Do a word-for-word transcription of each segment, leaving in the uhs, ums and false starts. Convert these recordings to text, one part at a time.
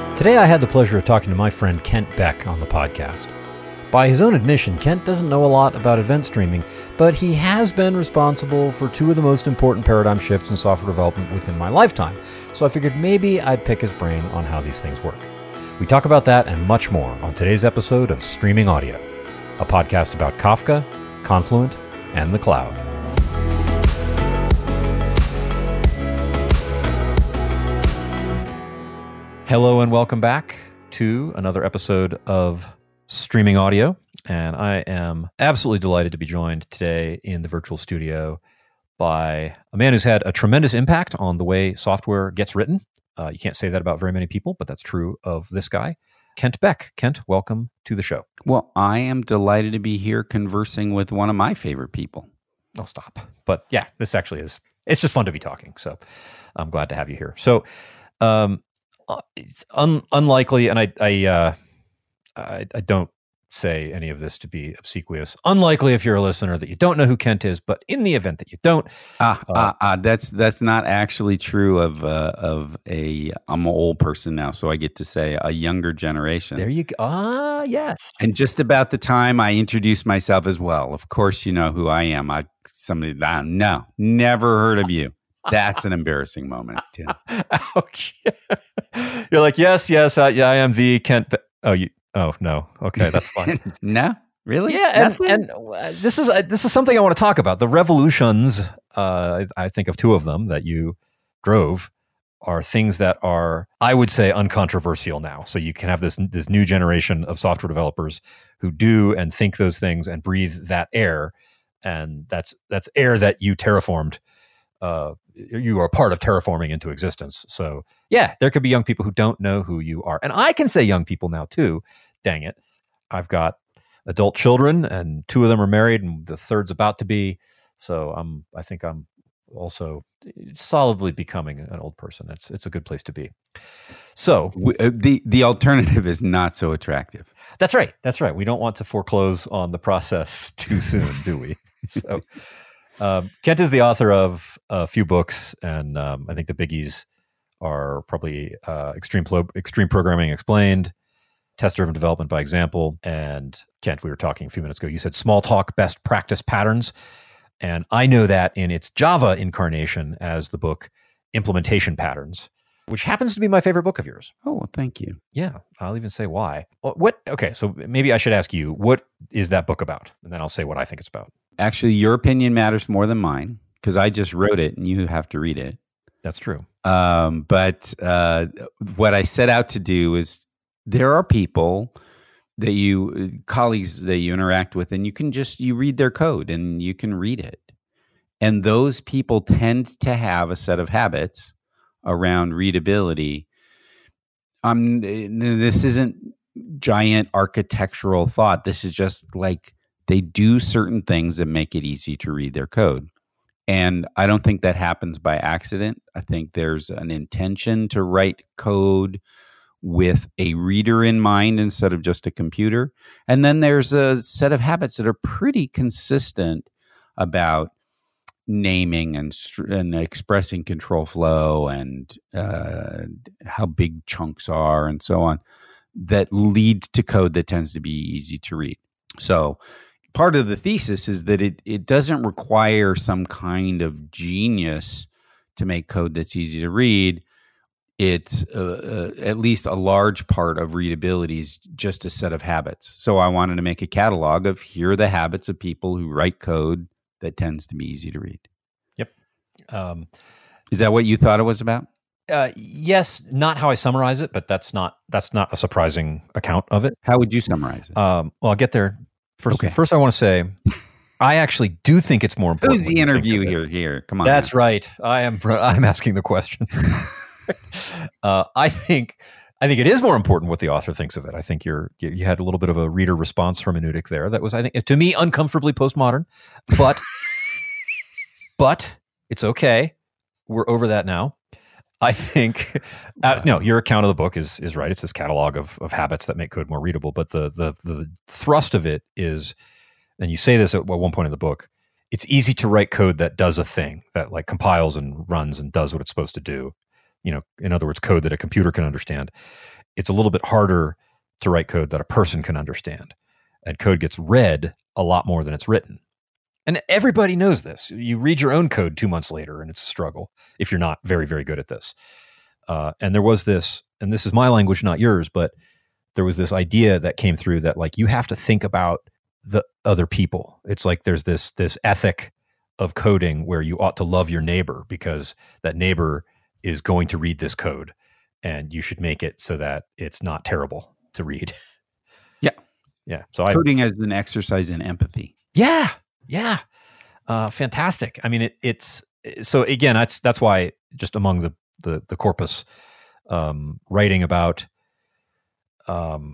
Today I had the pleasure of talking to my friend Kent Beck on the podcast. By his own admission, Kent doesn't know a lot about event streaming, but he has been responsible for two of the most important paradigm shifts in software development within my lifetime, so I figured maybe I'd pick his brain on how these things work. We talk about that and much more on today's episode of Streaming Audio, a podcast about Kafka, Confluent, and the cloud. Hello and welcome back to another episode of Streaming Audio, and I am absolutely delighted to be joined today in the virtual studio by a man who's had a tremendous impact on the way software gets written. Uh, you can't say that about very many people, but that's true of this guy, Kent Beck. Kent, welcome to the show. Well, I am delighted to be here conversing with one of my favorite people. I'll stop. But yeah, this actually is, it's just fun to be talking, so I'm glad to have you here. So, um, it's un- unlikely, and I I, uh, I I don't say any of this to be obsequious. Unlikely if you're a listener that you don't know who Kent is, but in the event that you don't, ah, uh, ah, ah that's that's not actually true of uh, of a. I'm an old person now, so I get to say a younger generation. There you go. Ah, yes. And just about the time I introduce myself as well. Of course, you know who I am. I somebody that no, never heard of you. That's an embarrassing moment, Tim. Ouch. You're like, yes, yes, uh, yeah, I am the Kent. Be- oh, you. Oh no. Okay, that's fine. No, really? Yeah, and, and uh, this is uh, this is something I want to talk about. The revolutions. Uh, I, I think of two of them that you drove are things that are, I would say, uncontroversial now. So you can have this this new generation of software developers who do and think those things and breathe that air, and that's that's air that you terraformed. Uh, you are a part of terraforming into existence. So yeah, there could be young people who don't know who you are. And I can say young people now too. Dang it. I've got adult children and two of them are married and the third's about to be. So I'm, I think I'm also solidly becoming an old person. It's, it's a good place to be. So we, uh, the, the alternative is not so attractive. That's right. That's right. We don't want to foreclose on the process too soon, do we? So Um, Kent is the author of a few books, and um, I think the biggies are probably uh, Extreme Pro- Extreme Programming Explained, Test-Driven Development by Example, and Kent, we were talking a few minutes ago, you said Smalltalk Best Practice Patterns, and I know that in its Java incarnation as the book Implementation Patterns, which happens to be my favorite book of yours. Oh, well, thank you. Yeah, I'll even say why. What? Okay, so maybe I should ask you, what is that book about? And then I'll say what I think it's about. Actually, your opinion matters more than mine because I just wrote it and you have to read it. That's true. Um, but uh, what I set out to do is there are people that you, colleagues that you interact with, and you can just, you read their code and you can read it. And those people tend to have a set of habits around readability. Um, this isn't giant architectural thought. This is just like, they do certain things that make it easy to read their code. And I don't think that happens by accident. I think there's an intention to write code with a reader in mind instead of just a computer. And then there's a set of habits that are pretty consistent about naming and, and expressing control flow and uh, how big chunks are and so on that lead to code that tends to be easy to read. So part of the thesis is that it it doesn't require some kind of genius to make code that's easy to read. It's uh, uh, at least a large part of readability is just a set of habits. So I wanted to make a catalog of here are the habits of people who write code that tends to be easy to read. Yep. Um, is that what you thought it was about? Uh, yes, not how I summarize it, but that's not that's not a surprising account of it. How would you summarize it? Um, well, I'll get there. First, okay. first I want to say, I actually do think it's more important. Who's the interview here? Here, come on. That's now. right. I am. I'm asking the questions. uh, I think. I think it is more important what the author thinks of it. I think you're you, you had a little bit of a reader response hermeneutic there. That was, I think, to me, uncomfortably postmodern. But, but it's okay. We're over that now. I think uh, no, your account of the book is is right. It's this catalog of of habits that make code more readable. But the the the thrust of it is, and you say this at one point in the book, it's easy to write code that does a thing, that like compiles and runs and does what it's supposed to do. You know, in other words, code that a computer can understand. it's a little bit harder to write code that a person can understand. And code gets read a lot more than it's written. And everybody knows this. You read your own code two months later, and it's a struggle if you're not very, very good at this. Uh, and there was this, and this is my language, not yours, but there was this idea that came through that like you have to think about the other people. It's like there's this this ethic of coding where you ought to love your neighbor because that neighbor is going to read this code, and you should make it so that it's not terrible to read. Yeah. Yeah. So coding I, as an exercise in empathy. Yeah. Yeah. Uh, fantastic. I mean, it, it's, so again, that's, that's why just among the, the, the corpus, um, writing about, um,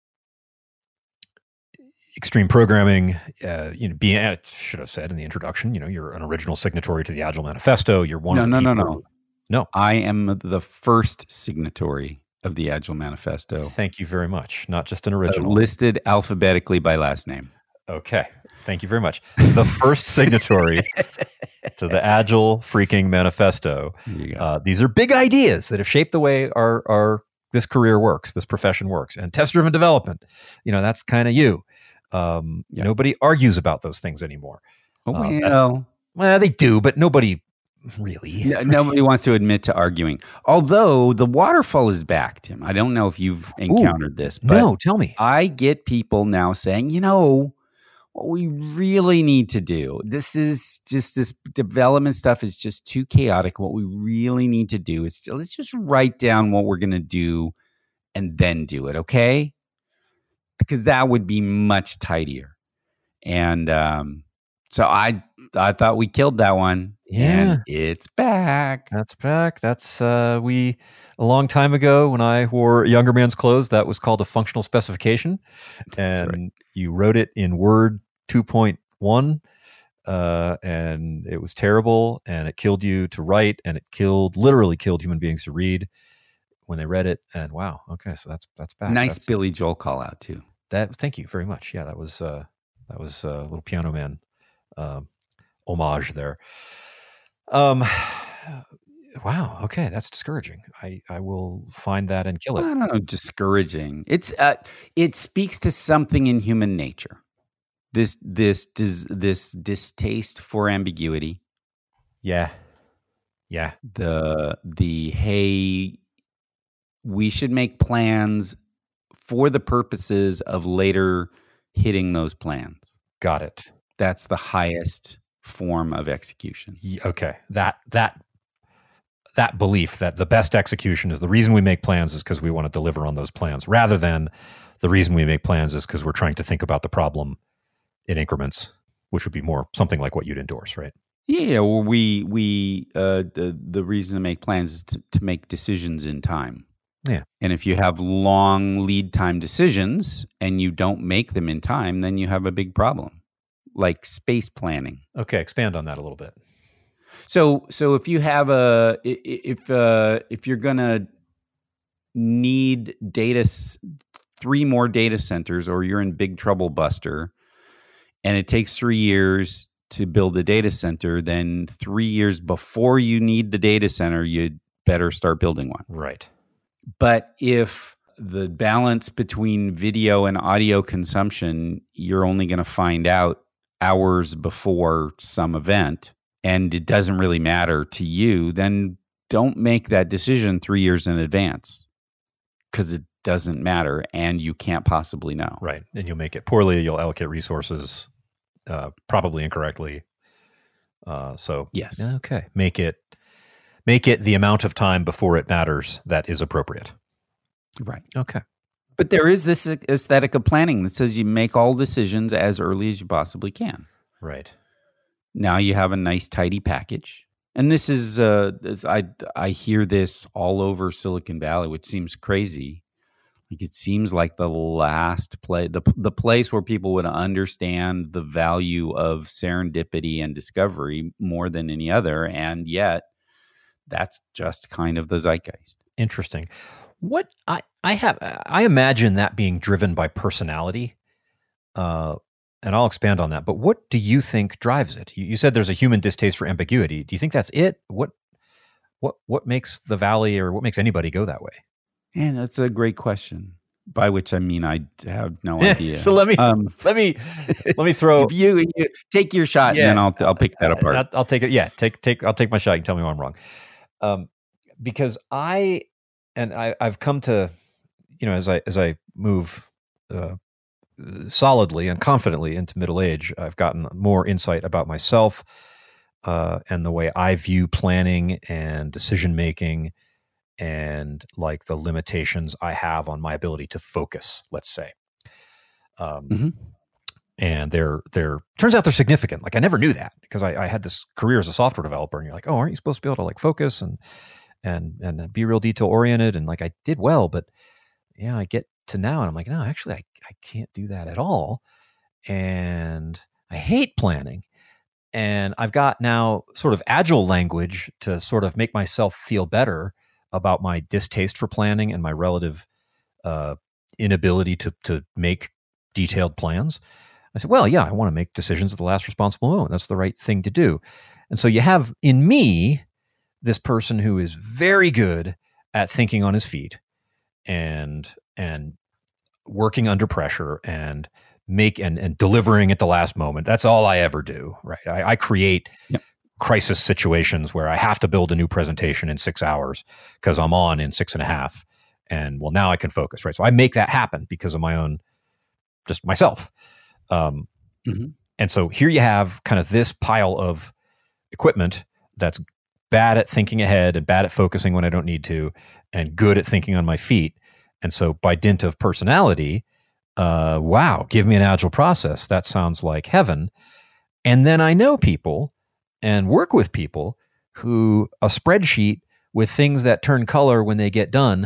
extreme programming, uh, you know, being, I should have said in the introduction, you know, you're an original signatory to the Agile Manifesto. You're one no, of the no, people. No, no, no. No. I am the first signatory of the Agile Manifesto. Thank you very much. Not just an original. Uh, listed alphabetically by last name. Okay. Thank you very much. The first signatory to the Agile freaking Manifesto. Uh, these are big ideas that have shaped the way our, our this career works, this profession works. And test-driven development, you know, that's kind of you. Um, yep. Nobody argues about those things anymore. Oh, uh, well. well, they do, but nobody really. No, nobody wants to admit to arguing. Although the waterfall is back, Tim. I don't know if you've encountered Ooh, this, but no, tell me. I get people now saying, you know, what we really need to do, this is just this development stuff is just too chaotic. What we really need to do is let's just write down what we're going to do and then do it. Okay. Because that would be much tidier. And, um, so I, I thought we killed that one. Yeah. And it's back. That's back. That's, uh, we, a long time ago when I wore younger man's clothes, that was called a functional specification. That's and right. You wrote it in Word two point one, uh, and it was terrible, and it killed you to write, and it killed, literally killed human beings to read when they read it. And wow. Okay. So that's, that's back. Nice that's, Billy Joel call out too. That, thank you very much. Yeah. That was, uh, that was a little Piano Man, um, homage there. Um, wow. Okay. That's discouraging. I, I will find that and kill it. I don't know. Discouraging. It's, uh, it speaks to something in human nature. This, this, this, this distaste for ambiguity. Yeah. Yeah. The, the, hey, we should make plans for the purposes of later hitting those plans. Got it. That's the highest form of execution. Okay. That, that, that belief that the best execution is the reason we make plans is because we want to deliver on those plans, rather than the reason we make plans is because we're trying to think about the problem in increments, which would be more something like what you'd endorse, right? Yeah. Well, we, we, uh, the, the reason to make plans is to, to make decisions in time. Yeah. And if you have long lead time decisions and you don't make them in time, then you have a big problem, like space planning. Okay. Expand on that a little bit. So, so if you have a, if, uh, if you're going to need data, three more data centers, or you're in big trouble, Buster, and it takes three years to build a data center, then three years before you need the data center, you'd better start building one. Right. But if the balance between video and audio consumption, you're only going to find out hours before some event, and it doesn't really matter to you, then don't make that decision three years in advance, because it doesn't matter and you can't possibly know. Right. And you'll make it poorly. You'll allocate resources uh, probably incorrectly. Uh, so yes. Okay. Make it, make it the amount of time before it matters that is appropriate. Right. Okay. But there is this aesthetic of planning that says you make all decisions as early as you possibly can. Right. Now you have a nice, tidy package. And this is, uh, I, I hear this all over Silicon Valley, which seems crazy. Like it seems like the last play, the, the place where people would understand the value of serendipity and discovery more than any other. And yet that's just kind of the zeitgeist. Interesting. What I, I have, I imagine that being driven by personality, uh, and I'll expand on that. But what do you think drives it? You, you said there's a human distaste for ambiguity. Do you think that's it? What, what, what makes the Valley, or what makes anybody go that way? And that's a great question. By which I mean I have no idea. So let me um, let me let me throw if you, you take your shot, yeah, and then I'll I'll pick that apart. I'll, I'll take it. Yeah, take take. I'll take my shot. You can tell me where I'm wrong. Um, because I and I I've come to, you know, as I as I move uh, solidly and confidently into middle age, I've gotten more insight about myself uh, and the way I view planning and decision making, and like the limitations I have on my ability to focus, let's say. Um, mm-hmm. And they're, they're, turns out they're significant. Like I never knew that because I, I had this career as a software developer, and you're like, oh, aren't you supposed to be able to like focus and, and, and be real detail oriented? And like, I did well, but yeah, I get to now and I'm like, no, actually I, I can't do that at all. And I hate planning. And I've got now sort of agile language to sort of make myself feel better about my distaste for planning and my relative uh, inability to to make detailed plans. I said, well, yeah, I want to make decisions at the last responsible moment. That's the right thing to do. And so you have in me this person who is very good at thinking on his feet and and working under pressure and make and, and delivering at the last moment. That's all I ever do, right? I, I create yep. crisis situations where I have to build a new presentation in six hours because I'm on in six and a half. And well, now I can focus, right? So I make that happen because of my own, just myself. Um, mm-hmm. And so here you have kind of this pile of equipment that's bad at thinking ahead and bad at focusing when I don't need to, and good at thinking on my feet. And so by dint of personality, uh, wow, give me an agile process. That sounds like heaven. And then I know people and work with people who a spreadsheet with things that turn color when they get done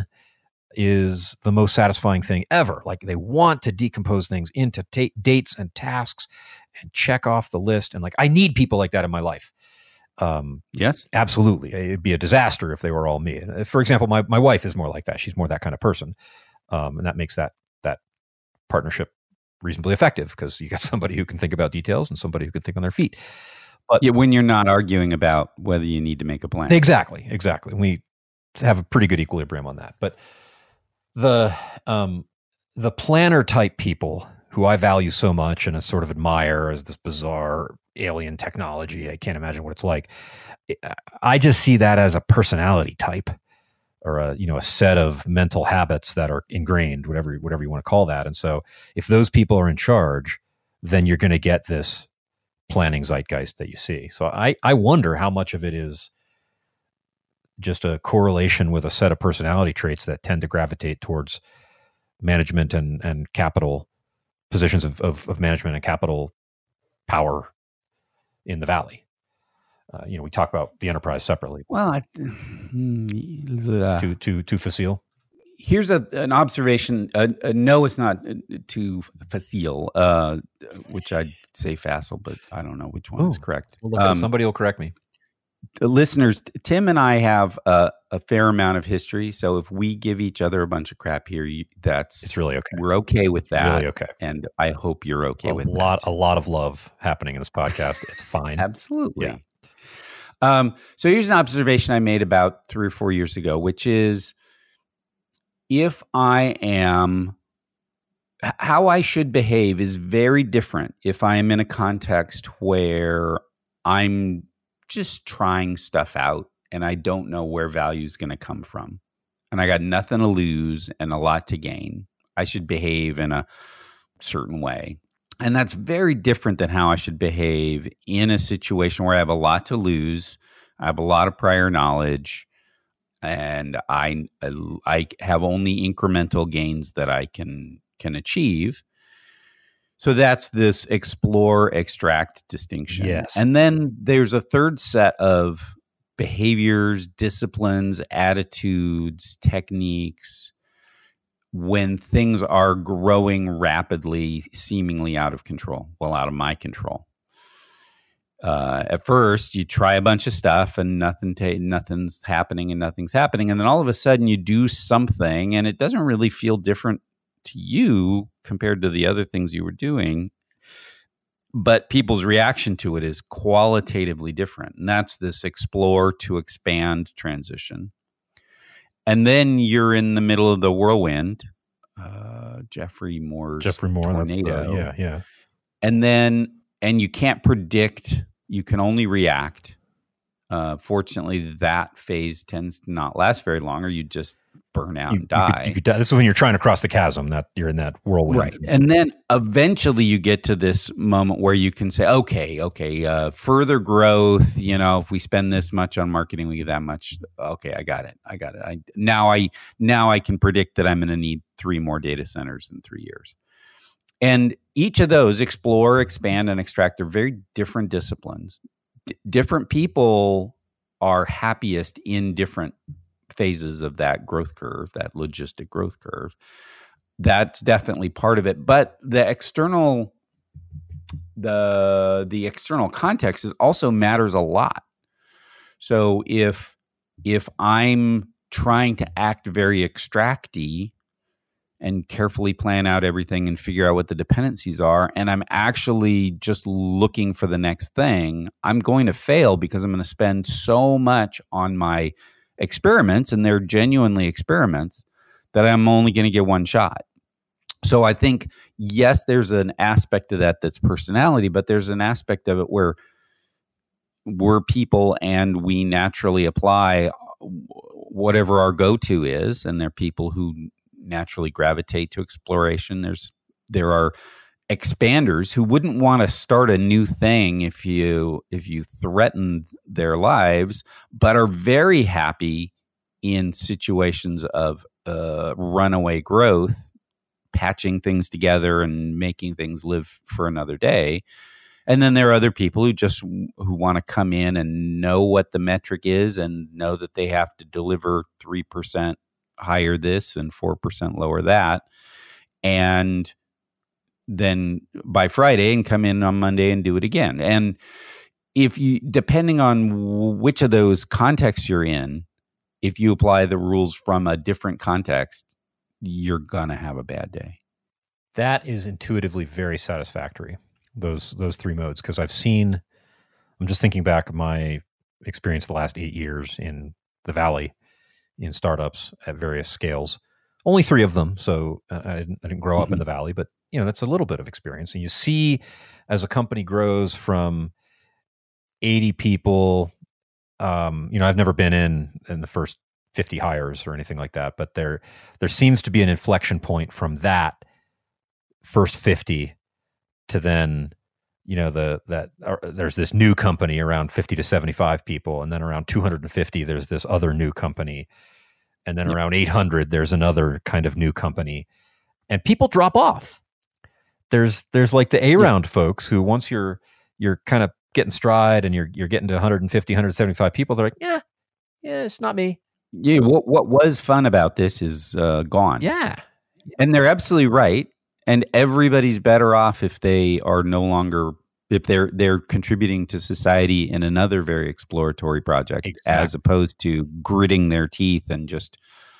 is the most satisfying thing ever. Like they want to decompose things into ta- dates and tasks and check off the list. And like, I need people like that in my life. Um, yes, absolutely. It'd be a disaster if they were all me. For example, my, my wife is more like that. She's more that kind of person. Um, and that makes that, that partnership reasonably effective because you got somebody who can think about details and somebody who can think on their feet. But yeah, when you're not arguing about whether you need to make a plan. Exactly. Exactly. We have a pretty good equilibrium on that. But the, um, the planner type people who I value so much and I sort of admire as this bizarre alien technology, I can't imagine what it's like. I just see that as a personality type or a, you know, a set of mental habits that are ingrained, whatever, whatever you want to call that. And so if those people are in charge, then you're going to get this planning zeitgeist that you see. So I, I wonder how much of it is just a correlation with a set of personality traits that tend to gravitate towards management and, and capital positions of, of, of management and capital power in the Valley. Uh, you know, we talk about the enterprise separately. Well, I, uh, too too too facile. Here's a an observation. Uh, uh, no, it's not uh, too facile, uh, which I'd say facile, but I don't know which one Ooh, is correct. Well, look, um, somebody will correct me. The listeners, Tim and I have a, a fair amount of history, so if we give each other a bunch of crap here, you, that's it's really okay. We're okay with that. Really okay, and I hope you're okay a with lot, that. A lot of love happening in this podcast. It's fine. Absolutely. Yeah. Um, so here's an observation I made about three or four years ago, which is if I am, how I should behave is very different if I am in a context where I'm just trying stuff out and I don't know where value is going to come from. And I got nothing to lose and a lot to gain. I should behave in a certain way. And that's very different than how I should behave in a situation where I have a lot to lose. I have a lot of prior knowledge, and I I have only incremental gains that I can can achieve. So that's this explore, extract distinction. Yes. And then there's a third set of behaviors, disciplines, attitudes, techniques, when things are growing rapidly, seemingly out of control, well, out of my control. Uh, at first, you try a bunch of stuff and nothing, ta- nothing's happening and nothing's happening. And then all of a sudden you do something and it doesn't really feel different to you compared to the other things you were doing. But people's reaction to it is qualitatively different. And that's this explore to expand transition. and then you're in the middle of the whirlwind, uh, Jeffrey Moore's Jeffrey Moore, tornado. The, yeah, yeah. And then, and you can't predict, you can only react. Uh, fortunately, that phase tends to not last very long, or you just burn out you, and die. You could, you could die. This is when you're trying to cross the chasm, that you're in that whirlwind. Right. And then eventually you get to this moment where you can say, okay, okay, uh, further growth, you know, if we spend this much on marketing, we get that much. Okay, I got it. I got it. I, now I, now I can predict that I'm going to need three more data centers in three years. And each of those, explore, expand, and extract, are very different disciplines. D- different people are happiest in different phases of that growth curve, that logistic growth curve. That's definitely part of it. But the external, the the external context is also matters a lot. So if if I'm trying to act very extracty and carefully plan out everything and figure out what the dependencies are, and I'm actually just looking for the next thing, I'm going to fail because I'm going to spend so much on my experiments, and they're genuinely experiments, that I'm only going to get one shot. So I think, yes, there's an aspect of that that's personality, but there's an aspect of it where we're people and we naturally apply whatever our go-to is, and there are people who naturally gravitate to exploration. There's there are expanders who wouldn't want to start a new thing if you if you threaten their lives, but are very happy in situations of uh, runaway growth, patching things together and making things live for another day. And then there are other people who just who want to come in and know what the metric is and know that they have to deliver three percent higher this and four percent lower that, and then by Friday and come in on Monday and do it again. And if you, depending on which of those contexts you're in, if you apply the rules from a different context, you're going to have a bad day. That is intuitively very satisfactory, those those three modes, because I've seen, I'm just thinking back my experience the last eight years in the Valley in startups at various scales. Only three of them, so I didn't, I didn't grow up mm-hmm. in the Valley, but you know, that's a little bit of experience. And you see as a company grows from eighty people, um, you know, I've never been in in the first fifty hires or anything like that, but there there seems to be an inflection point from that first fifty to then, you know, the that uh, there's this new company around fifty to seventy-five people, and then around two hundred fifty there's this other new company, and then yep. around eight hundred there's another kind of new company, and people drop off. There's there's like the A round yep. folks who, once you're you're kind of getting stride and you're you're getting to one hundred fifty, one hundred seventy-five people, they're like, yeah, yeah, it's not me. Yeah, what what was fun about this is uh, gone. Yeah, and they're absolutely right. And everybody's better off if they are no longer, if they're they're contributing to society in another very exploratory project, exactly. as opposed to gritting their teeth and just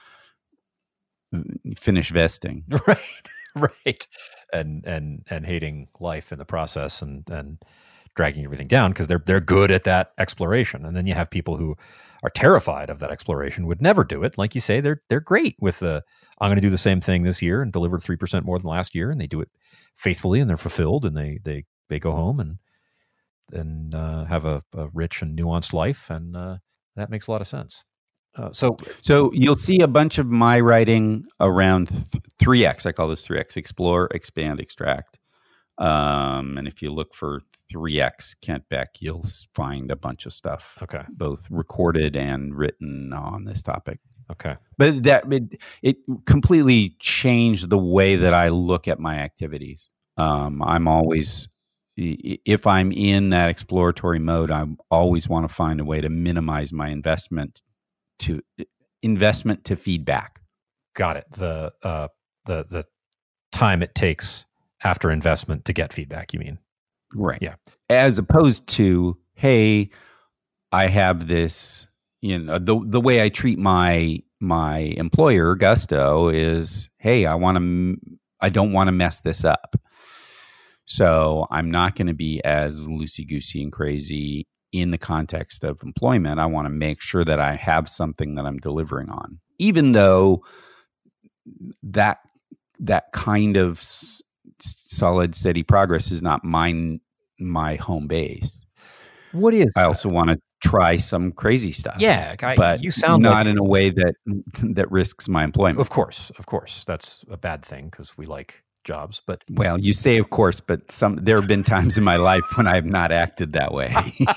finish vesting. Right, right, and and and hating life in the process, and and dragging everything down because they're they're good at that exploration. And then you have people who are terrified of that exploration, would never do it. Like you say, they're they're great with the, I'm going to do the same thing this year and deliver three percent more than last year, and they do it faithfully, and they're fulfilled, and they they they go home and and uh, have a, a rich and nuanced life, and uh, that makes a lot of sense. Uh, so so you'll see a bunch of my writing around th- three X. I call this three X: explore, expand, extract. Um, and if you look for three X Kent Beck, you'll find a bunch of stuff. Okay. Both recorded and written on this topic. Okay. But that it, it completely changed the way that I look at my activities. Um, I'm always, if I'm in that exploratory mode, I always want to find a way to minimize my investment to investment to feedback. Got it. The uh, the the time it takes after investment to get feedback, you mean? Right. Yeah. As opposed to, hey, I have this, you know, the the way I treat my my employer, Gusto, is, hey, I want to, I don't want to mess this up. So I'm not going to be as loosey-goosey and crazy in the context of employment. I want to make sure that I have something that I'm delivering on. even though that that kind of s- solid, steady progress is not mine, my home base. What is? I also want to try some crazy stuff. Yeah, I, but you sound not like in a way that that risks my employment. Of course, of course, that's a bad thing because we like jobs. But well, you say of course, but some there have been times in my life when I have not acted that way.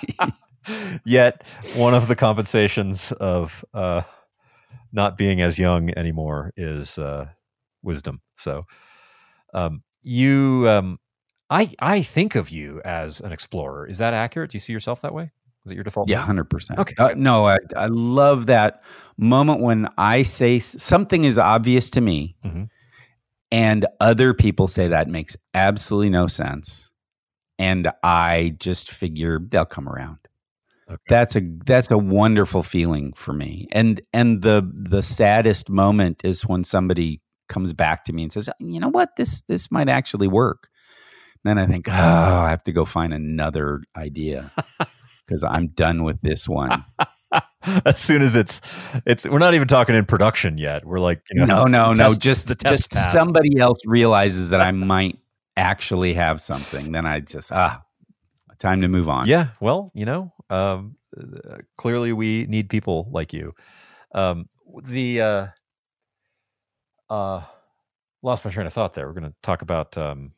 Yet, one of the compensations of uh, not being as young anymore is uh, wisdom. So, um, you, um, I, I think of you as an explorer. Is that accurate? Do you see yourself that way? Is it your default? Yeah, one hundred percent. Okay. Uh, no, I, I love that moment when I say s- something is obvious to me, mm-hmm. and other people say that makes absolutely no sense, and I just figure they'll come around. Okay. That's a that's a wonderful feeling for me, and and the the saddest moment is when somebody comes back to me and says, "You know what, this this might actually work." Then I think, oh, I have to go find another idea because I'm done with this one. As soon as it's it's we're not even talking in production yet. We're like, you know, no, no, test, no. Just the test just passed. somebody else realizes that I might actually have something. Then I just ah, time to move on. Yeah. Well, you know, um, uh, clearly we need people like you. Um, the uh, uh, lost my train of thought there. We're going to talk about um,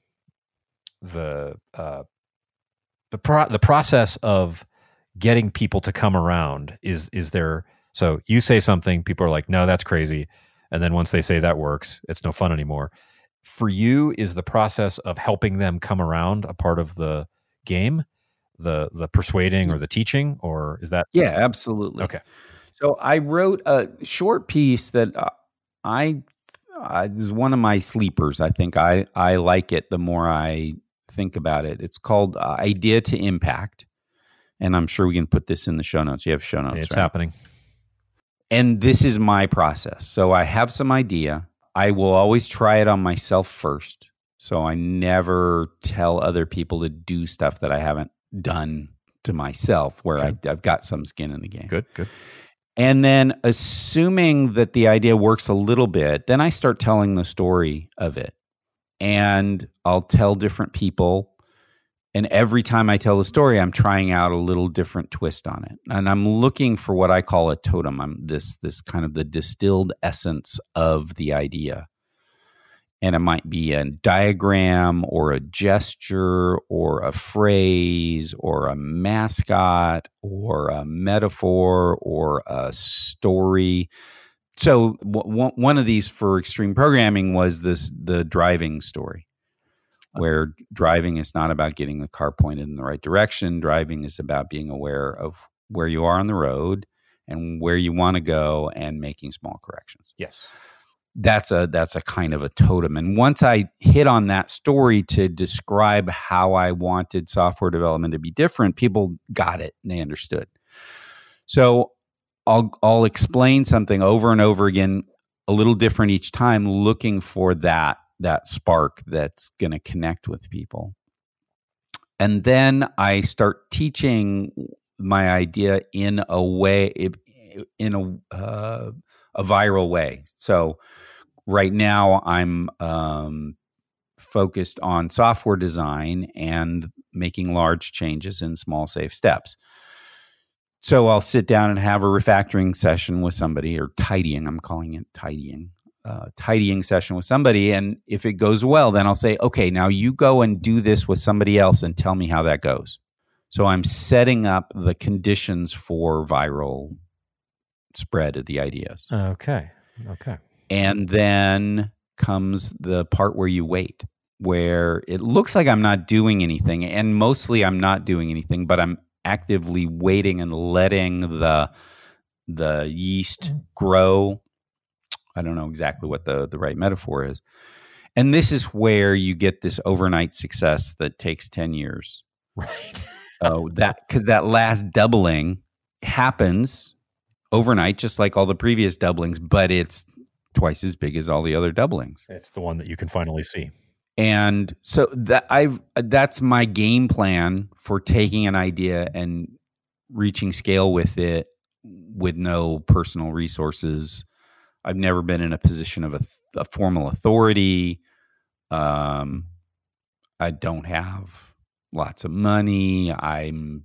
the uh, the pro- the process of getting people to come around. Is is there? So you say something, people are like, "No, that's crazy," and then once they say that works, it's no fun anymore. For you, is the process of helping them come around a part of the game, the the persuading or the teaching, or is that? Yeah, absolutely. Okay. So I wrote a short piece that uh, I uh, is one of my sleepers. I think I I like it the more I think about it. It's called uh, Idea to Impact, and I'm sure we can put this in the show notes. You have show notes. It's right? happening. And this is my process. So I have some idea. I will always try it on myself first. So I never tell other people to do stuff that I haven't done to myself, where okay. I, I've got some skin in the game. Good, good. And then assuming that the idea works a little bit, then I start telling the story of it. And I'll tell different people. And every time I tell the story, I'm trying out a little different twist on it. And I'm looking for what I call a totem. I'm this, this kind of the distilled essence of the idea. And it might be a diagram or a gesture or a phrase or a mascot or a metaphor or a story. So w- one of these for extreme programming was this the driving story, where driving is not about getting the car pointed in the right direction. Driving is about being aware of where you are on the road and where you want to go and making small corrections. Yes. That's a that's a kind of a totem. And once I hit on that story to describe how I wanted software development to be different, people got it and they understood. So I'll I'll explain something over and over again, a little different each time, looking for that that spark that's going to connect with people. And then I start teaching my idea in a way, in a uh, a viral way. So right now I'm um, focused on software design and making large changes in small, safe steps. So I'll sit down and have a refactoring session with somebody, or tidying, I'm calling it tidying, uh, tidying session with somebody. And if it goes well, then I'll say, okay, now you go and do this with somebody else and tell me how that goes. So I'm setting up the conditions for viral spread of the ideas. Okay. Okay. And then comes the part where you wait, where it looks like I'm not doing anything. And mostly I'm not doing anything, but I'm actively waiting and letting the the yeast grow. I don't know exactly what the, the right metaphor is. And this is where you get this overnight success that takes ten years. Right. Oh, that because that last doubling happens overnight, just like all the previous doublings, but it's twice as big as all the other doublings. It's the one that you can finally see. And so that I've that's my game plan for taking an idea and reaching scale with it with no personal resources I've never been in a position of a, a formal authority. Um, I don't have lots of money. I'm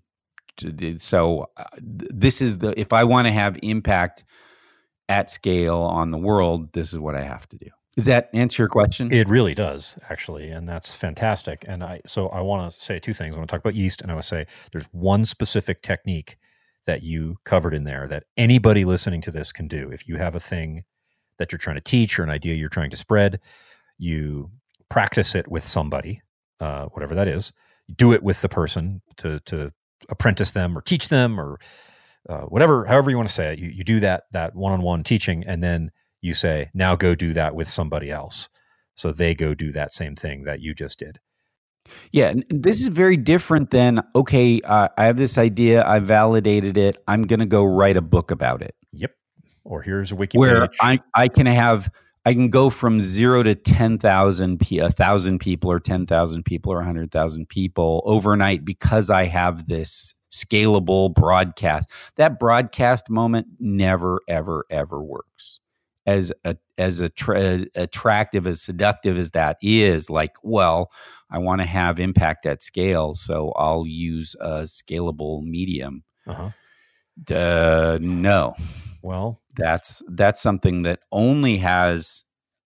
so uh, this is the if I want to have impact at scale on the world, this is what I have to do. Does that answer your question? It really does, actually, and that's fantastic. And I so I want to say two things. I want to talk about yeast, and I want to say there's one specific technique that you covered in there that anybody listening to this can do. If you have a thing that you're trying to teach or an idea you're trying to spread, you practice it with somebody, uh, whatever that is. You do it with the person to to apprentice them or teach them or uh, whatever, however you want to say it. You you do that that one-on-one teaching, and then you say, now go do that with somebody else. So they go do that same thing that you just did. Yeah, this is very different than, okay, uh, I have this idea, I validated it, I'm going to go write a book about it. Yep. Or here's a wiki where page. I, I can have, I can go from zero to ten thousand, a thousand people or ten thousand people or one hundred thousand people overnight because I have this scalable broadcast. That broadcast moment never, ever, ever works. As a, as a tra- attractive, as seductive as that is, like, well, I want to have impact at scale, so I'll use a scalable medium. Uh-huh. Uh, no. Well, that's that's something that only has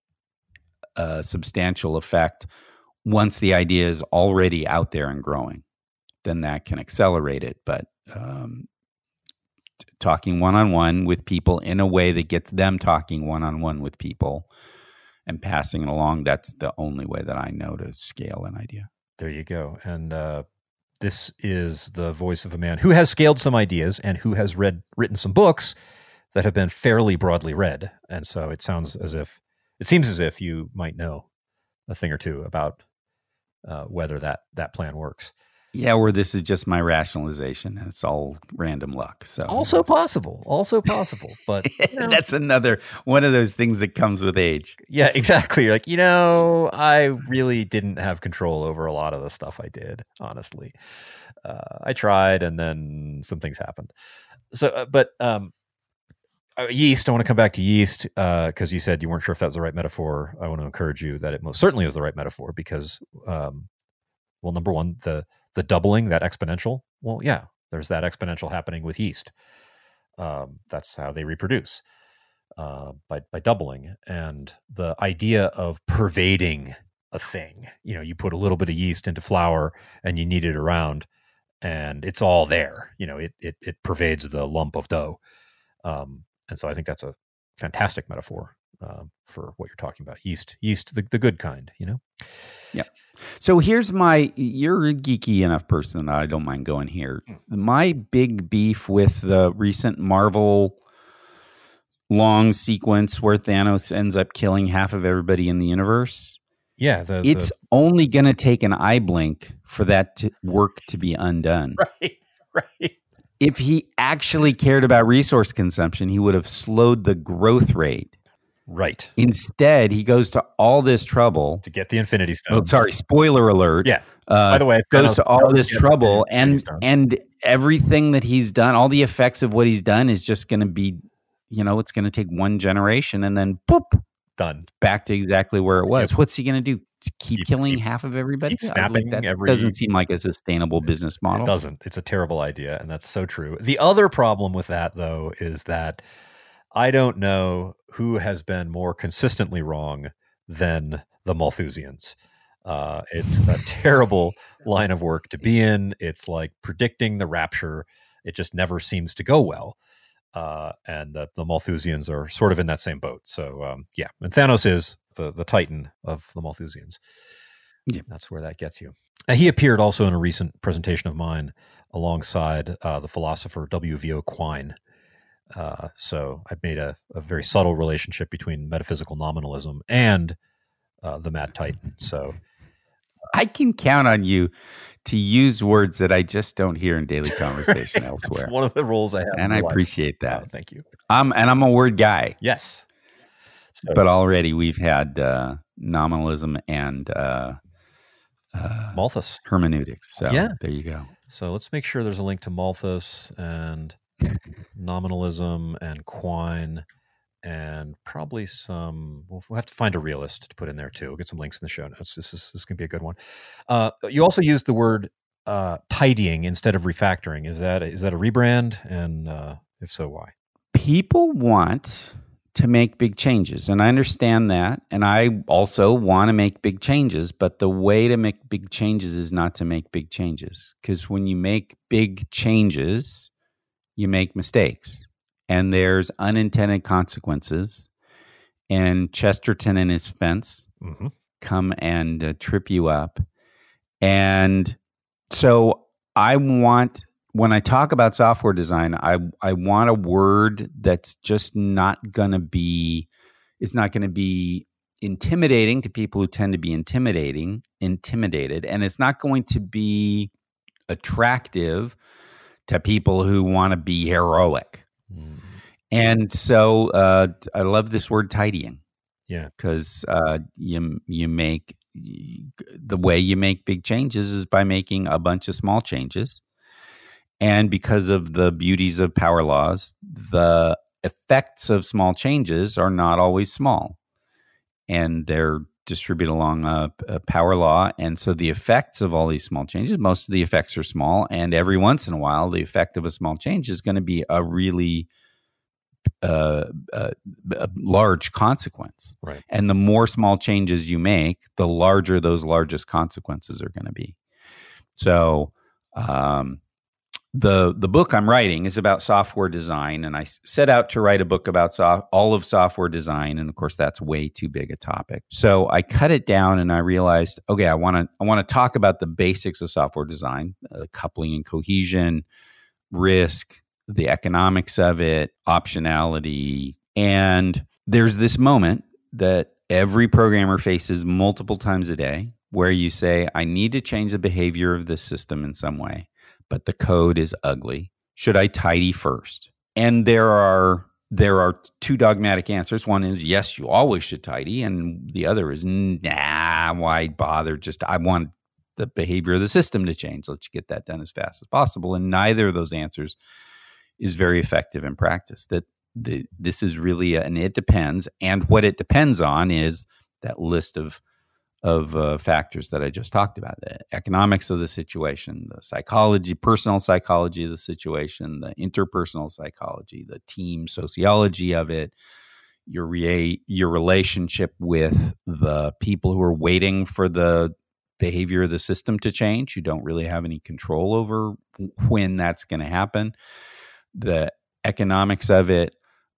a substantial effect once the idea is already out there and growing. Then that can accelerate it. But um, t- talking one-on-one with people in a way that gets them talking one-on-one with people and passing it along, that's the only way that I know to scale an idea. There you go. And uh, this is the voice of a man who has scaled some ideas and who has read written some books that have been fairly broadly read. And so it sounds as if, it seems as if you might know a thing or two about uh, whether that, that plan works. Yeah, or this is just my rationalization and it's all random luck. So also possible, also possible, but you know. That's another one of those things that comes with age. Yeah, exactly. You're like, you know, I really didn't have control over a lot of the stuff I did, honestly. Uh, I tried and then some things happened. So, uh, but um, uh, yeast, I want to come back to yeast because uh, you said you weren't sure if that was the right metaphor. I want to encourage you that it most certainly is the right metaphor because, um, well, number one, the The doubling, that exponential, well, yeah, there's that exponential happening with yeast. Um, that's how they reproduce uh, by by doubling. And the idea of pervading a thing, you know, you put a little bit of yeast into flour and you knead it around, and it's all there. You know, it it it pervades the lump of dough. Um, and so I think that's a fantastic metaphor uh, for what you're talking about. Yeast, yeast, the, the good kind, you know? Yeah. So here's my, you're a geeky enough person that I don't mind going here. My big beef with the recent Marvel long sequence where Thanos ends up killing half of everybody in the universe. Yeah. The, it's the... only going to take an eye blink for that to work to be undone. Right, right. If he actually cared about resource consumption, he would have slowed the growth rate. Right. Instead, he goes to all this trouble to get the Infinity Stone. Oh, sorry, spoiler alert. Yeah. Uh, By the way, goes to all this trouble, and and everything that he's done, all the effects of what he's done, is just going to be, you know, it's going to take one generation, and then boop, done, back to exactly where it was. Yep. What's he going to do? Keep, keep killing keep, half of everybody? Keep snapping like that every. Doesn't seem like a sustainable business model. It doesn't. It's a terrible idea, and that's so true. The other problem with that, though, is that I don't know who has been more consistently wrong than the Malthusians. Uh, it's a terrible line of work to be in. It's like predicting the rapture. It just never seems to go well. Uh, and the, the Malthusians are sort of in that same boat. So, um, yeah. And Thanos is the, the titan of the Malthusians. Yeah. That's where that gets you. Uh, he appeared also in a recent presentation of mine alongside uh, the philosopher W V O Quine. Uh, so I've made a, a very subtle relationship between metaphysical nominalism and uh, the Mad Titan. So I can count on you to use words that I just don't hear in daily conversation elsewhere. It's one of the roles I have, and I appreciate that. Oh, thank you. I'm and I'm a word guy. Yes, so, but already we've had uh, nominalism and uh, uh, Malthus hermeneutics. So yeah, there you go. So let's make sure there's a link to Malthus and nominalism and Quine and probably some. We'll, we'll have to find a realist to put in there too. We'll get some links in the show notes. This is this is going to be a good one. Uh, you also used the word uh, tidying instead of refactoring. Is that is that a rebrand? And uh, if so, why? People want to make big changes, and I understand that, and I also want to make big changes, but the way to make big changes is not to make big changes, because when you make big changes, you make mistakes, and there's unintended consequences, and Chesterton and his fence mm-hmm. come and uh, trip you up. And so I want... When I talk about software design, I I want a word that's just not going to be, it's not going to be intimidating to people who tend to be intimidating, intimidated, and it's not going to be attractive to people who want to be heroic. Mm. And so uh, I love this word tidying. Yeah, because uh, you you make the way you make big changes is by making a bunch of small changes. And because of the beauties of power laws, the effects of small changes are not always small. And they're distributed along a, a power law. And so the effects of all these small changes, most of the effects are small. And every once in a while, the effect of a small change is going to be a really uh, uh, a large consequence. Right. And the more small changes you make, the larger those largest consequences are going to be. So, um, The the book I'm writing is about software design, and I set out to write a book about so- all of software design, and of course that's way too big a topic. So I cut it down, and I realized, okay, I want to I want to talk about the basics of software design, uh, coupling and cohesion, risk, the economics of it, optionality, and there's this moment that every programmer faces multiple times a day where you say, I need to change the behavior of this system in some way, but the code is ugly. Should I tidy first? And there are there are two dogmatic answers. One is, yes, you always should tidy. And the other is, nah, why bother? Just, I want the behavior of the system to change. Let's get that done as fast as possible. And neither of those answers is very effective in practice. That the, this is really, a, and it depends. And what it depends on is that list of of uh, factors that I just talked about: the economics of the situation, the psychology, personal psychology of the situation, the interpersonal psychology, the team sociology of it, your re- your relationship with the people who are waiting for the behavior of the system to change. You don't really have any control over when that's going to happen. The economics of it,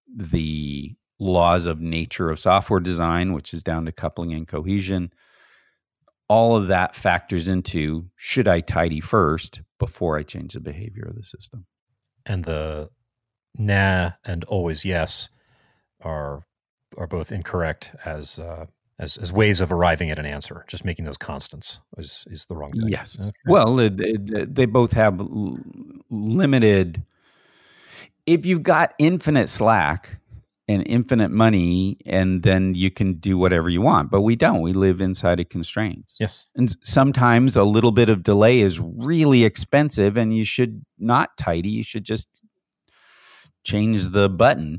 the laws of nature of software design, which is down to coupling and cohesion. All of that factors into, should I tidy first before I change the behavior of the system? And the nah and always yes are are both incorrect as uh, as as ways of arriving at an answer. Just making those constants is is the wrong thing. Yes. Okay. Well, they, they both have l- limited. If you've got infinite slack and infinite money, and then you can do whatever you want. But we don't. We live inside of constraints. Yes. And sometimes a little bit of delay is really expensive, and you should not tidy. You should just change the button.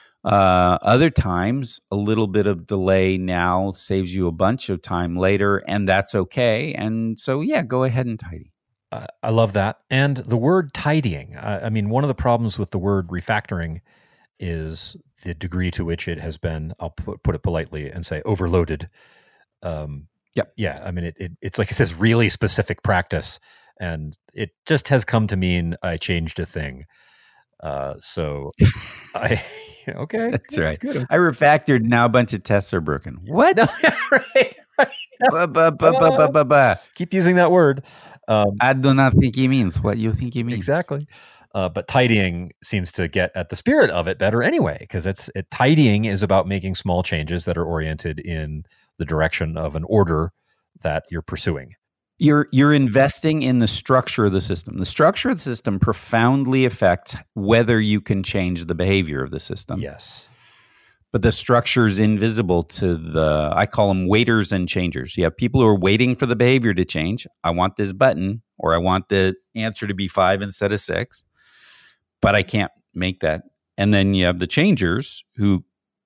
Uh, other times, a little bit of delay now saves you a bunch of time later, and that's okay. And so, yeah, go ahead and tidy. Uh, I love that. And the word tidying, uh, I mean, one of the problems with the word refactoring is the degree to which it has been, I'll put, put it politely and say, overloaded. Um, yep. Yeah. I mean, it, it it's like it says really specific practice, and it just has come to mean I changed a thing. Uh, so I, okay. That's good, right. Good. I refactored, now a bunch of tests are broken. What? No, right, right. Ba, ba, ba, ba, ba, ba, ba. Keep using that word. Um, I do not think he means what you think he means. Exactly. Uh, but tidying seems to get at the spirit of it better anyway, because it's it, tidying is about making small changes that are oriented in the direction of an order that you're pursuing. You're you're investing in the structure of the system. The structure of the system profoundly affects whether you can change the behavior of the system. Yes. But the structure is invisible to the, I call them waiters and changers. You have people who are waiting for the behavior to change. I want this button, or I want the answer to be five instead of six, but I can't make that. And then you have the changers who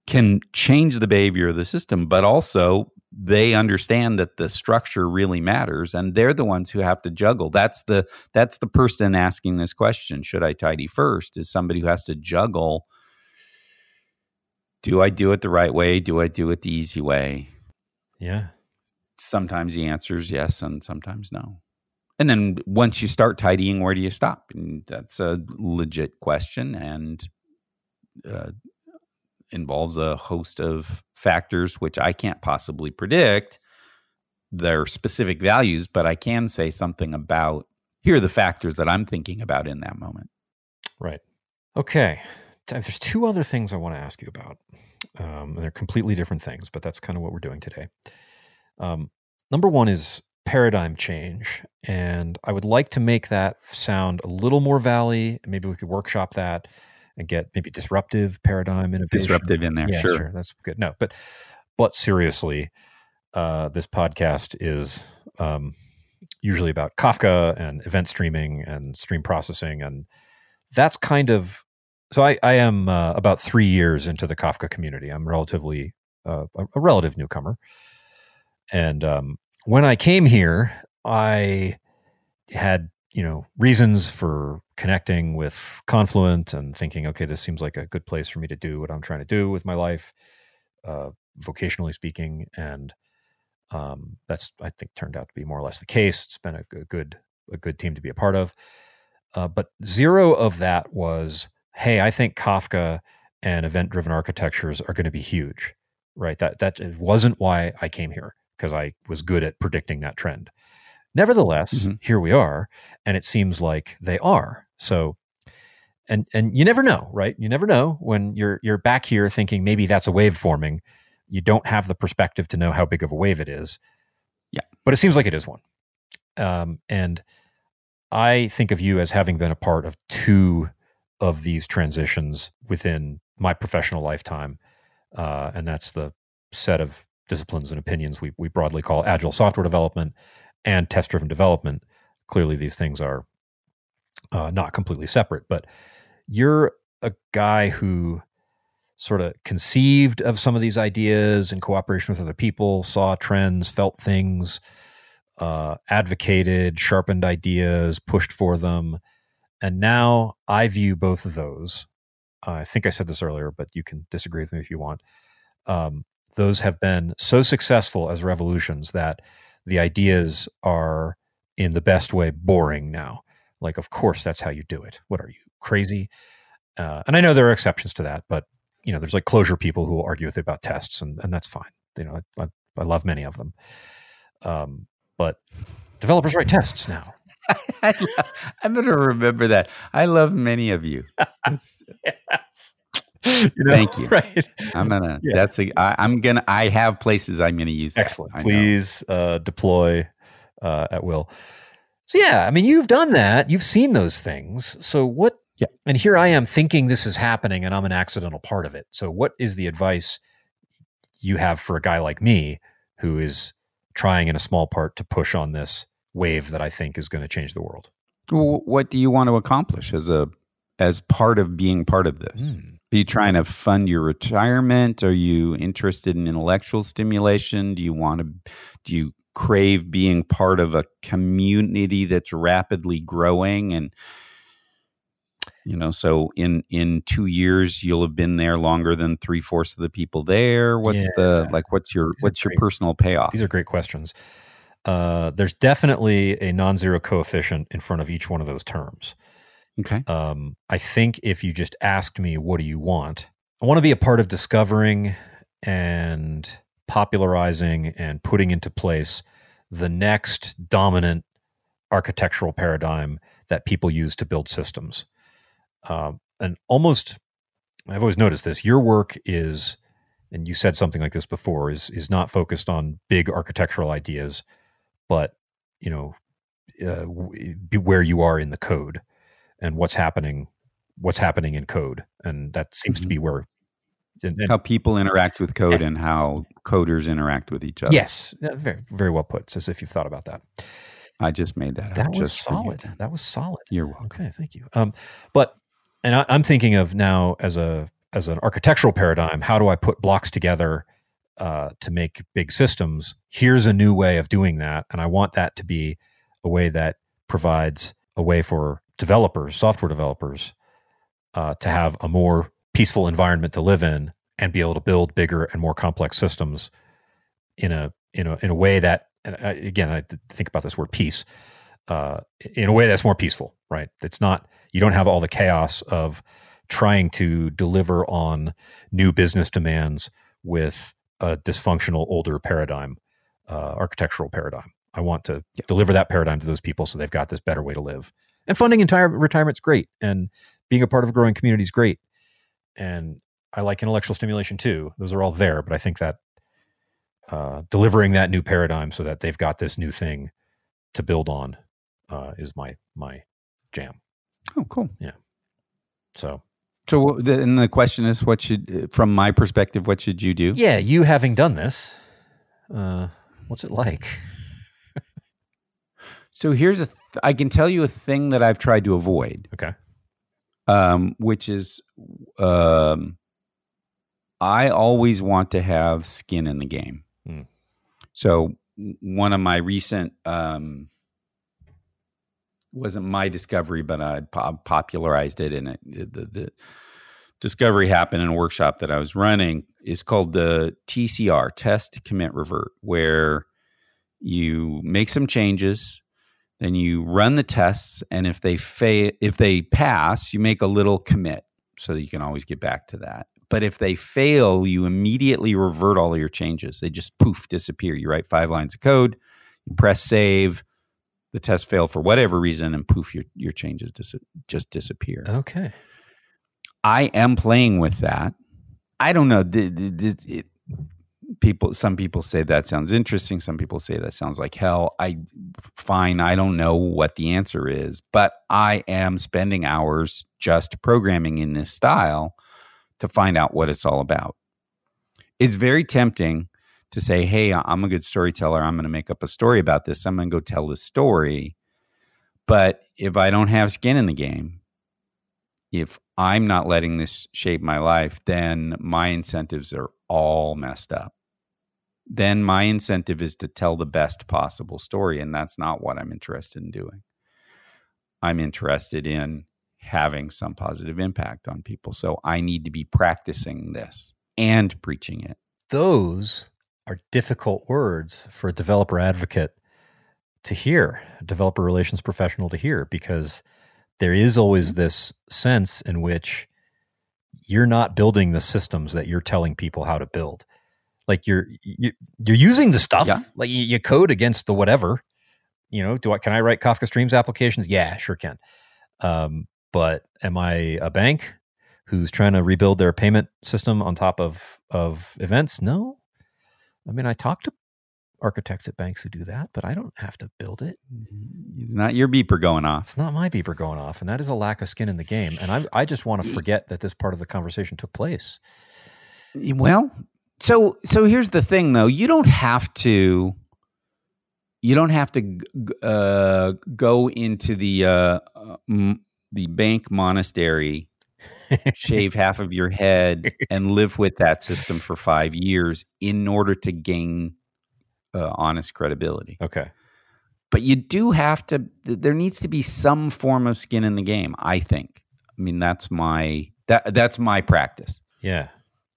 can change the behavior of the system, but also they understand that the structure really matters, and they're the ones who have to juggle. That's the that's the person asking this question, should I tidy first, is somebody who has to juggle, do I do it the right way? Do I do it the easy way? Yeah. Sometimes the answer is yes, and sometimes no. And then once you start tidying, where do you stop? And that's a legit question, and uh, involves a host of factors, which I can't possibly predict their specific values, but I can say something about, here are the factors that I'm thinking about in that moment. Right. Okay. There's two other things I want to ask you about. Um, and they're completely different things, but that's kind of what we're doing today. Um, number one is paradigm change. And I would like to make that sound a little more Valley. Maybe we could workshop that and get maybe disruptive paradigm innovation. Disruptive in there, yeah, sure. sure. That's good. No, but but seriously, uh, this podcast is um, usually about Kafka and event streaming and stream processing. And that's kind of, so I, I am uh, about three years into the Kafka community. I'm relatively, uh, a, a relative newcomer. And um, when I came here, I had, you know, reasons for connecting with Confluent and thinking, okay, this seems like a good place for me to do what I'm trying to do with my life, uh, vocationally speaking. And um, that's, I think, turned out to be more or less the case. It's been a, a good, a good team to be a part of. Uh, but zero of that was, hey, I think Kafka and event-driven architectures are going to be huge, right? That that wasn't why I came here, because I was good at predicting that trend. Nevertheless, mm-hmm. here we are, and it seems like they are. So, and and you never know, right? You never know when you're you're back here thinking maybe that's a wave forming. You don't have the perspective to know how big of a wave it is. Yeah, but it seems like it is one. Um, and I think of you as having been a part of two of these transitions within my professional lifetime, uh, and that's the set of disciplines and opinions we we broadly call agile software development and test-driven development. Clearly, these things are uh, not completely separate, but you're a guy who sort of conceived of some of these ideas in cooperation with other people, saw trends, felt things, uh, advocated, sharpened ideas, pushed for them. And now I view both of those. Uh, I think I said this earlier, but you can disagree with me if you want. Um, those have been so successful as revolutions that the ideas are, in the best way, boring now. Like, of course, that's how you do it. What are you, crazy? Uh, and I know there are exceptions to that, but you know, there's like Clojure people who will argue with you about tests, and, and that's fine. You know, I, I, I love many of them. Um, but developers write tests now. I love, I'm going to remember that. I love many of you. Yes. You know, thank you. Right. I'm gonna. Yeah. That's a. I, I'm gonna. I have places I'm gonna use. That. Excellent. Please uh, deploy uh, at will. So yeah, I mean, you've done that. You've seen those things. So what? Yeah. And here I am thinking this is happening, and I'm an accidental part of it. So what is the advice you have for a guy like me who is trying in a small part to push on this wave that I think is going to change the world? Well, what do you want to accomplish as a as part of being part of this? Mm. Are you trying to fund your retirement? Are you interested in intellectual stimulation? Do you want to, do you crave being part of a community that's rapidly growing? And, you know, so in, in two years, you'll have been there longer than three fourths of the people there. What's yeah. the, like, what's your, these what's your great, personal payoff? These are great questions. Uh, there's definitely a non-zero coefficient in front of each one of those terms. Okay. Um, I think if you just asked me, what do you want? I want to be a part of discovering and popularizing and putting into place the next dominant architectural paradigm that people use to build systems. Um, and almost, I've always noticed this, your work is, and you said something like this before, is is not focused on big architectural ideas, but, you know, uh, where you are in the code. And what's happening, what's happening in code, and that seems mm-hmm. to be where and, and, how people interact with code and, and how coders interact with each other. Yes, very, very well put. It's as if you've thought about that. I just made that. That up was just solid. That was solid. You're welcome. Okay, thank you. Um, but and I, I'm thinking of now as a as an architectural paradigm, how do I put blocks together uh, to make big systems? Here's a new way of doing that, and I want that to be a way that provides a way for developers, software developers, uh, to have a more peaceful environment to live in and be able to build bigger and more complex systems in a in a in a way that, and I, again, I think about this word peace, uh, in a way that's more peaceful, right? It's not, you don't have all the chaos of trying to deliver on new business demands with a dysfunctional older paradigm, uh, architectural paradigm. I want to yeah. deliver that paradigm to those people so they've got this better way to live. And funding entire retirement's great, and being a part of a growing community is great. And I like intellectual stimulation too. Those are all there, but I think that uh, delivering that new paradigm so that they've got this new thing to build on uh, is my my jam. Oh, cool. Yeah. So, so then the question is, what should, from my perspective, what should you do? Yeah, you having done this, uh, what's it like? So here's a, th- I can tell you a thing that I've tried to avoid. Okay. Um, which is, um, I always want to have skin in the game. Mm. So one of my recent, um, wasn't my discovery, but I po- popularized it, and it, the, the discovery happened in a workshop that I was running, is called the T C R, Test, Commit, Revert, where you make some changes, then you run the tests, and if they fa- if they pass, you make a little commit so that you can always get back to that. But if they fail, you immediately revert all of your changes. They just poof, disappear. You write five lines of code, you press save, the test failed for whatever reason, and poof, your your changes dis- just disappear. Okay. I am playing with that. I don't know. The, the, the, it, people, some people say that sounds interesting. Some people say that sounds like hell. I fine. I don't know what the answer is, but I am spending hours just programming in this style to find out what it's all about. It's very tempting to say, hey, I'm a good storyteller. I'm going to make up a story about this. I'm going to go tell this story. But if I don't have skin in the game, if I'm not letting this shape my life, then my incentives are all messed up. Then my incentive is to tell the best possible story, and that's not what I'm interested in doing. I'm interested in having some positive impact on people. So I need to be practicing this and preaching it. Those are difficult words for a developer advocate to hear, a developer relations professional to hear, because there is always this sense in which you're not building the systems that you're telling people how to build. Like you're you, you're using the stuff, yeah. like you, you code against the whatever. You know, do I can I write Kafka Streams applications? Yeah, sure can. Um, but am I a bank who's trying to rebuild their payment system on top of of events? No. I mean, I talk to architects at banks who do that, but I don't have to build it. It's not your beeper going off. It's not my beeper going off, and that is a lack of skin in the game. And I, I just want to forget that this part of the conversation took place. Well, so so here's the thing, though. You don't have to. You don't have to uh, go into the uh, m- the bank monastery, shave half of your head, and live with that system for five years in order to gain uh, honest credibility. Okay. But you do have to, there needs to be some form of skin in the game, I think. I mean, that's my, that that's my practice. Yeah.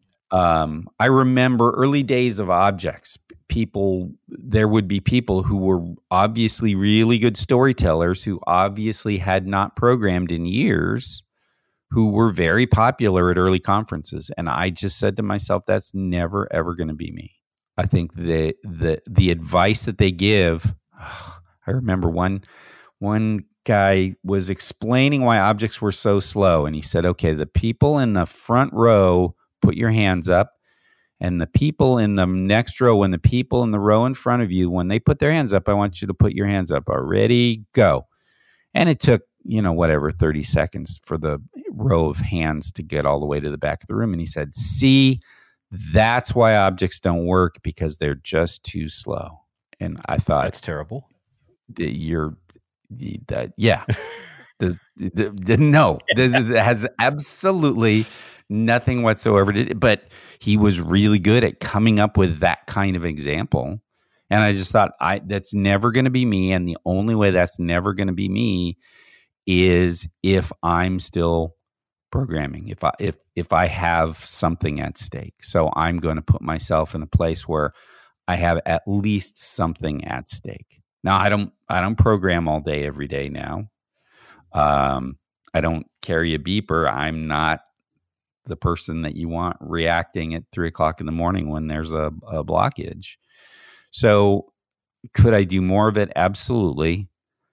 Um, I remember early days of objects, people, there would be people who were obviously really good storytellers who obviously had not programmed in years, who were very popular at early conferences. And I just said to myself, that's never, ever going to be me. I think the, the, the advice that they give, oh, I remember one, one guy was explaining why objects were so slow. And he said, okay, the people in the front row, put your hands up. And the people in the next row, when the people in the row in front of you, when they put their hands up, I want you to put your hands up. Ready, go. And it took, you know, whatever, thirty seconds for the row of hands to get all the way to the back of the room. And he said, see, that's why objects don't work, because they're just too slow. And I thought, that's terrible. The, you're the, that, yeah. the, the, the, no, that has absolutely nothing whatsoever. Did, but he was really good at coming up with that kind of example. And I just thought, I that's never going to be me. And the only way that's never going to be me is if I'm still programming, if I if if I have something at stake. So I'm going to put myself in a place where I have at least something at stake. Now I don't I don't program all day every day now. Um, I don't carry a beeper. I'm not the person that you want reacting at three o'clock in the morning when there's a, a blockage. So could I do more of it? Absolutely.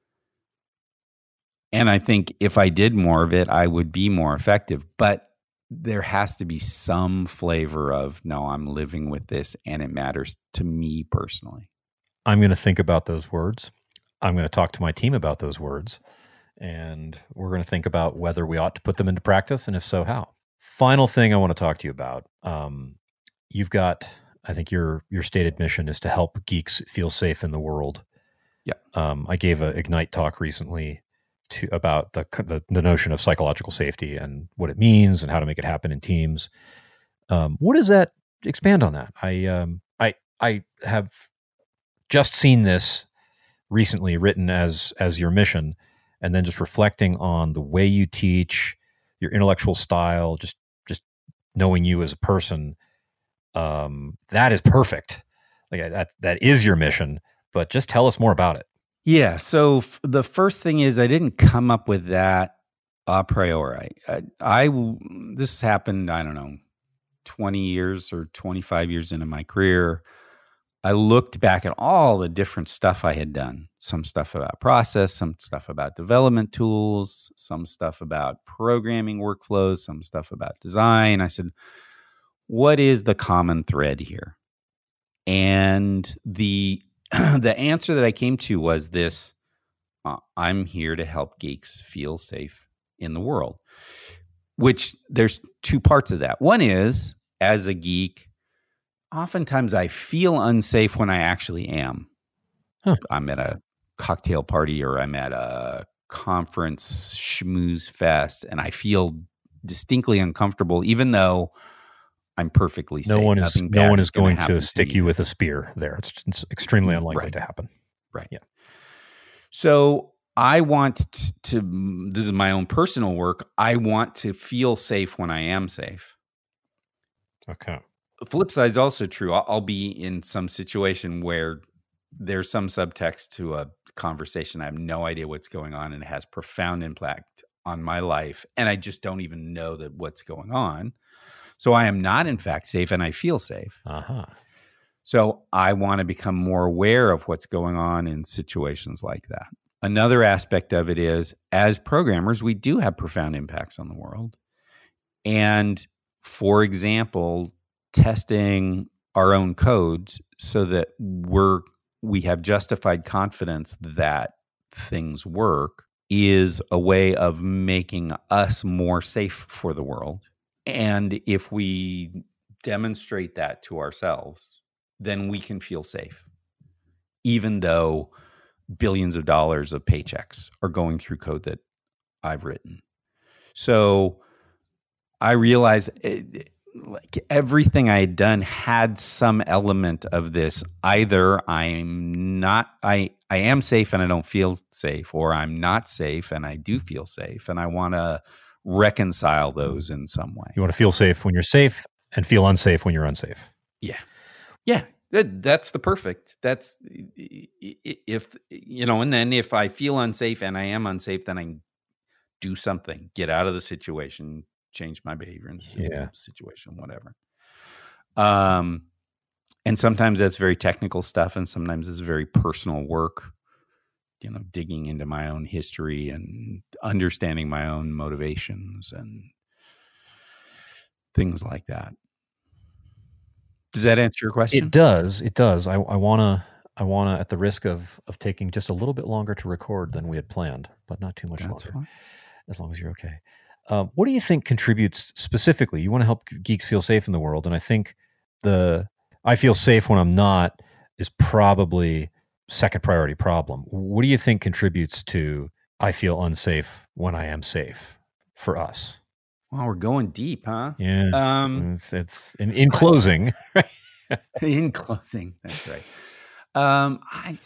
And I think if I did more of it, I would be more effective. But there has to be some flavor of, no, I'm living with this and it matters to me personally. I'm going to think about those words. I'm going to talk to my team about those words. And we're going to think about whether we ought to put them into practice, and if so, how. Final thing I want to talk to you about. Um, you've got, I think your your stated mission is to help geeks feel safe in the world. Yeah. Um, I gave an Ignite talk recently to about the, the the notion of psychological safety and what it means and how to make it happen in teams. Um, what does that expand on that? I um, I I have just seen this recently written as as your mission, and then just reflecting on the way you teach, your intellectual style, just just knowing you as a person. Um, that is perfect. Like that that is your mission. But just tell us more about it. Yeah. So f- the first thing is I didn't come up with that a priori. I, I this happened, I don't know, twenty years or twenty-five years into my career. I looked back at all the different stuff I had done. Some stuff about process, some stuff about development tools, some stuff about programming workflows, some stuff about design. I said, what is the common thread here? And the the answer that I came to was this: uh, I'm here to help geeks feel safe in the world. Which there's two parts of that. One is, as a geek, oftentimes I feel unsafe when I actually am. Huh. I'm at a cocktail party or I'm at a conference schmooze fest, and I feel distinctly uncomfortable, even though I'm perfectly safe. No one is Nothing no bad one is going gonna to happen stick to you with a spear there. It's, it's extremely unlikely Right. to happen. Right. Yeah. So I want t- to, this is my own personal work. I want to feel safe when I am safe. Okay. The flip side is also true. I'll, I'll be in some situation where there's some subtext to a conversation. I have no idea what's going on, and it has profound impact on my life. And I just don't even know that what's going on. So I am not, in fact, safe, and I feel safe. Uh-huh. So I want to become more aware of what's going on in situations like that. Another aspect of it is, as programmers, we do have profound impacts on the world. And for example, testing our own code so that we're we have justified confidence that things work is a way of making us more safe for the world. And if we demonstrate that to ourselves, then we can feel safe, even though billions of dollars of paychecks are going through code that I've written. So I realized it, like everything I had done had some element of this. Either I'm not, I, I am safe and I don't feel safe, or I'm not safe and I do feel safe. And I want to reconcile those in some way. You want to feel safe when you're safe and feel unsafe when you're unsafe. Yeah. Yeah. That's the perfect. That's if, you know, and then if I feel unsafe and I am unsafe, then I do something, get out of the situation, change my behavior in the yeah. situation, whatever. Um, and sometimes that's very technical stuff, and sometimes it's very personal work, you know, digging into my own history and understanding my own motivations and things like that. Does that answer your question? It does. It does. I, I want to, I want to, at the risk of of taking just a little bit longer to record than we had planned, but not too much That's longer, fine. As long as you're okay. Um, what do you think contributes specifically? You want to help geeks feel safe in the world. And I think the, I feel safe when I'm not is probably second priority problem. What do you think contributes to I feel unsafe when I am safe for us? Well, we're going deep, huh? Yeah. Um, it's, it's in, in closing. in closing, that's right. Um, I,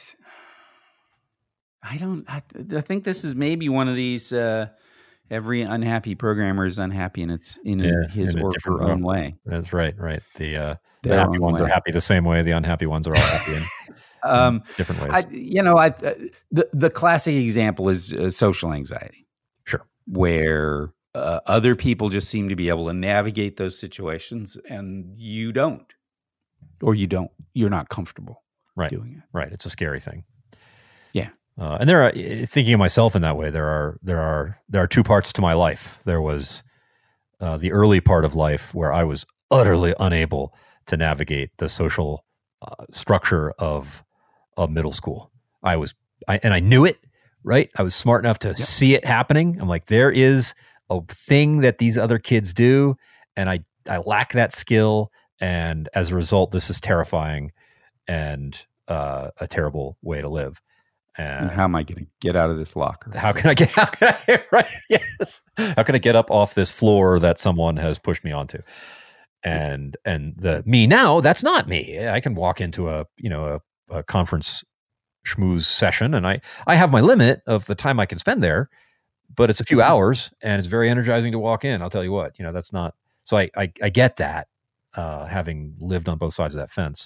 I don't. I, I think this is maybe one of these. Uh, every unhappy programmer is unhappy in its in Yeah, his in a or different her way. own way. That's right. Right. The uh, the Their happy own ones way. are happy the same way. The unhappy ones are all happy in, Um, in different ways. I, you know, I uh, the the classic example is uh, social anxiety. Sure. Where uh, other people just seem to be able to navigate those situations, and you don't, or you don't. You're not comfortable right. doing it. Right. It's a scary thing. Yeah. Uh, and there are, thinking of myself in that way, there are there are there are two parts to my life. There was uh, the early part of life where I was utterly unable to navigate the social uh, structure of of middle school. I was, I, and I knew it. Right, I was smart enough to yep. see it happening. I'm like, there is a thing that these other kids do, and I I lack that skill, and as a result, this is terrifying and uh, a terrible way to live. And, and how am I going to get out of this locker? How can I get how can I, right? Yes. How can I get up off this floor that someone has pushed me onto? And and the me now, that's not me. I can walk into a you know a, a conference schmooze session, and I I have my limit of the time I can spend there, but it's a few hours, and it's very energizing to walk in. I'll tell you what, you know that's not. So I I, I get that, uh, having lived on both sides of that fence.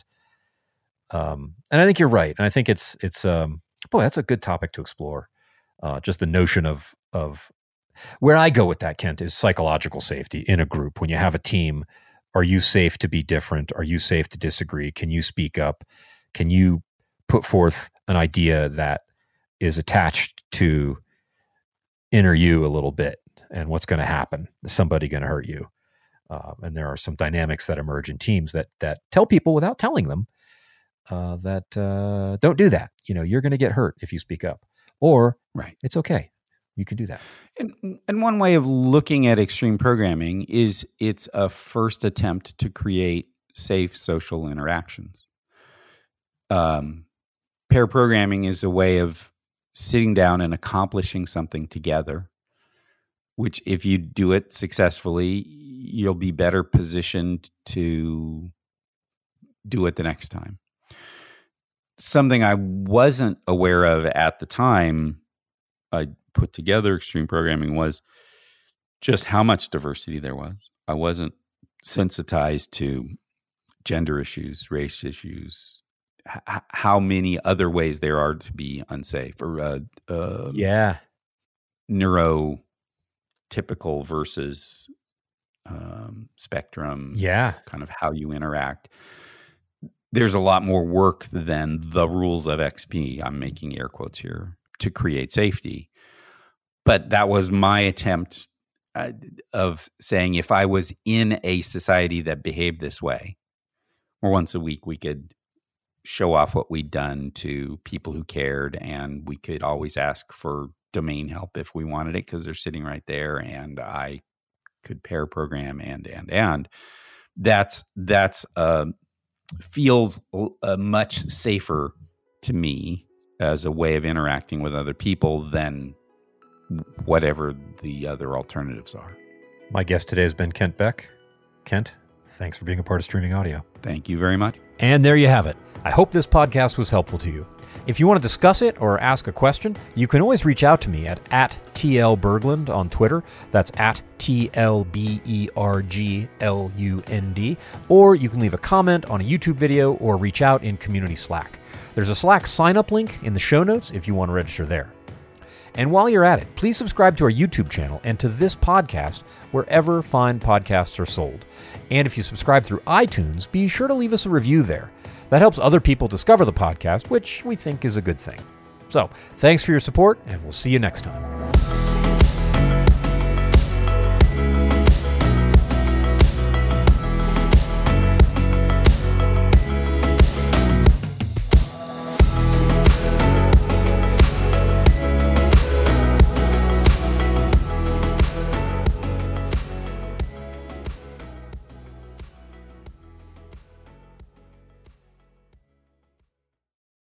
Um, and I think you're right, and I think it's it's um. Boy, that's a good topic to explore. Uh, just the notion of of where I go with that, Kent, is psychological safety in a group. When you have a team, are you safe to be different? Are you safe to disagree? Can you speak up? Can you put forth an idea that is attached to inner you a little bit? And what's going to happen? Is somebody going to hurt you? Uh, and there are some dynamics that emerge in teams that that tell people without telling them Uh, that uh, don't do that. You know, you're going to get hurt if you speak up, or right. it's okay. You can do that. And, and one way of looking at extreme programming is it's a first attempt to create safe social interactions. Um, pair programming is a way of sitting down and accomplishing something together, which if you do it successfully, you'll be better positioned to do it the next time. Something I wasn't aware of at the time I put together extreme programming was just how much diversity there was. I wasn't sensitized to gender issues, race issues, h- how many other ways there are to be unsafe, or uh, uh, yeah, neurotypical versus um, spectrum. Yeah, kind of how you interact. There's a lot more work than the rules of X P. I'm making air quotes here to create safety. But that was my attempt uh, of saying, if I was in a society that behaved this way, where once a week we could show off what we'd done to people who cared, and we could always ask for domain help if we wanted it because they're sitting right there, and I could pair program and, and, and. That's, that's uh, feels uh, much safer to me as a way of interacting with other people than whatever the other alternatives are. My guest today has been Kent Beck. Kent, thanks for being a part of Streaming Audio. Thank you very much. And there you have it. I hope this podcast was helpful to you. If you want to discuss it or ask a question, you can always reach out to me at, at T L Berglund on Twitter. That's at T L B E R G L U N D. Or you can leave a comment on a YouTube video or reach out in Community Slack. There's a Slack sign-up link in the show notes if you want to register there. And while you're at it, please subscribe to our YouTube channel and to this podcast wherever fine podcasts are sold. And if you subscribe through iTunes, be sure to leave us a review there. That helps other people discover the podcast, which we think is a good thing. So, thanks for your support, and we'll see you next time.